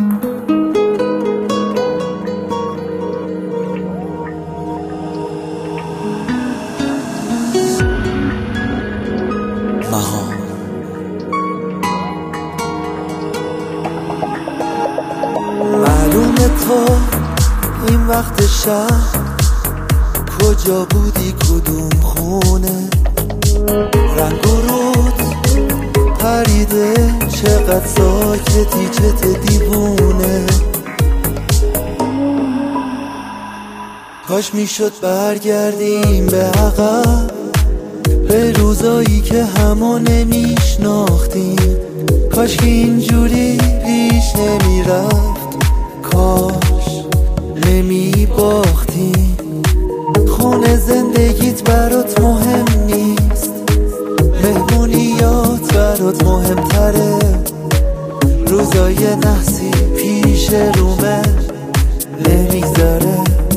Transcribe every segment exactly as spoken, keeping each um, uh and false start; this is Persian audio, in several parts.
معلومه تو این وقت شب کجا بودی، کدوم خونه؟ رنگ و رود پریده، چقدر ساکتی، چت دیوونه. کاش میشد برگردیم به عقب، به روزایی که همو نمیشناختیم. کاش که اینجوری پیش نمیرفت، کاش نمیباختیم. خونه زندگیت برات مهم نیست، مهمونیات برات مهمتره. روزای نحسی پیش رومه نمیگذره.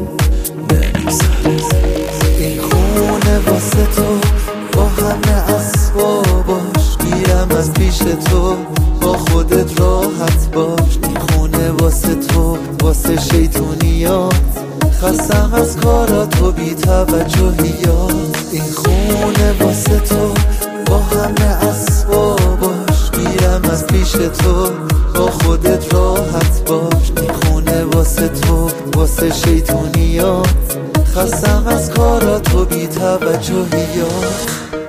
این خونه واسه تو با همه اسباباش، گیرم از پیش تو، با خودت راحت باش. این خونه واسه تو، واسه شیطونیات، خستم از کارات و بی توجهیات. این خونه واسه تو با همه اسباباش، گیرم از پیش تو، با خودت راحت باش. این خونه واسه تو، واسه شیطونیات، خستم از کارات و بی توجهیات.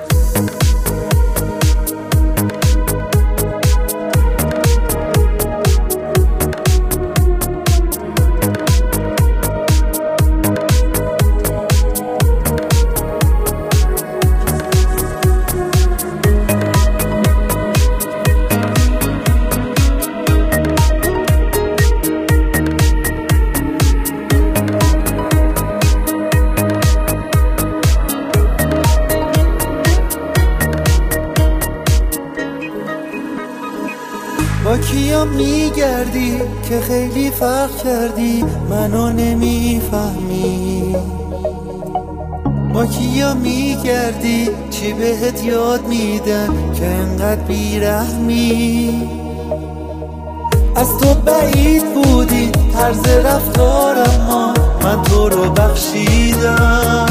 با کیا میگردی که خیلی فرق کردی، منو نمیفهمی؟ با کیا میگردی چی بهت یاد میدن که انقدر بیرحمی؟ از تو بعید بودی طرز رفتارم، ما من تو رو بخشیدم.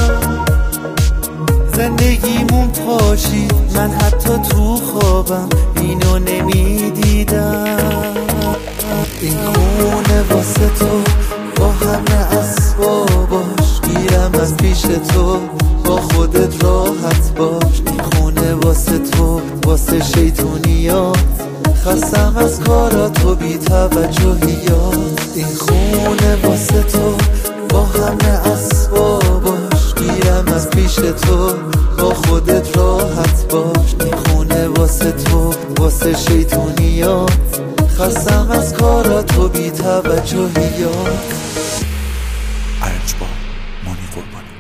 زندگیمون پاشید، من حتی تو خوابم اینو نمیدیدم. این خونه واسه تو با همه اسباباش، گیرم از پیش تو، با خودت راحت باش. این خونه واسه تو، واسه شیطونیات، خستم از کارات و بی توجهیات. این خونه واسه تو با همه اسباباش، گیرم از پیش تو، با خودت راحت باش. این خونه واسه تو، واسه شیطونیات، خستم از کارات و بی توجهیات. ارنج با مانی قربانی.